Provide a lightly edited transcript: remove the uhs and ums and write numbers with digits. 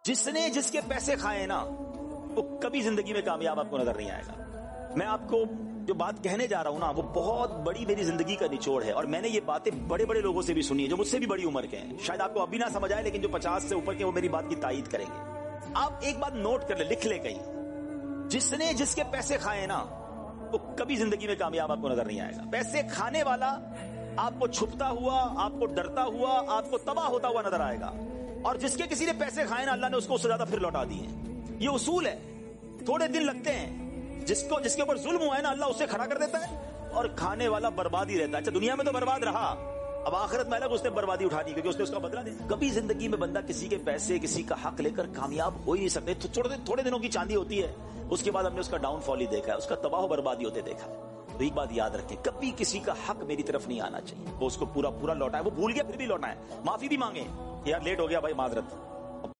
जिसने जिसके पैसे खाए ना वो कभी जिंदगी में कामयाब आपको नजर नहीं आएगा। मैं आपको जो बात कहने जा रहा हूं ना वो बहुत बड़ी मेरी जिंदगी का निचोड़ है और मैंने ये बातें बड़े बड़े लोगों से भी सुनी है जो मुझसे भी बड़ी उम्र के हैं। शायद आपको अभी ना समझ आए लेकिन जो 50 से ऊपर के वो मेरी बात की तायीद करेंगे। आप एक बात नोट कर ले, लिख ले कहीं, जिसने जिसके पैसे खाए ना वो कभी जिंदगी में कामयाब आपको नजर नहीं आएगा। पैसे खाने वाला आपको छुपता हुआ, आपको डरता हुआ, आपको तबाह होता हुआ नजर आएगा और जिसके किसी ने पैसे खाए ना अल्लाह ने उसको उससे ज्यादा फिर लौटा दिए। ये उसूल है, थोड़े दिन लगते हैं, जिसके ऊपर जुल्म हुआ है ना अल्लाह उसे खड़ा कर देता है और खाने वाला बर्बाद ही रहता है। अच्छा दुनिया में तो बर्बाद रहा, अब आखिरत में अलग उसने बर्बादी उठानी क्योंकि उसने उसका बदला दिया। कभी जिंदगी में बंदा किसी के पैसे, किसी का हक लेकर कामयाब हो ही नहीं सकते। थोड़े दिनों की चांदी होती है, उसके बाद हमने उसका डाउनफॉल ही देखा है, उसका तबाह बर्बादी होते देखा है। तो एक बात याद रखें, कभी किसी का हक मेरी तरफ नहीं आना चाहिए। वो उसको पूरा लौटाए, वो भूल गया फिर भी लौटाए, माफी भी मांगे, यार लेट हो गया भाई माजरत,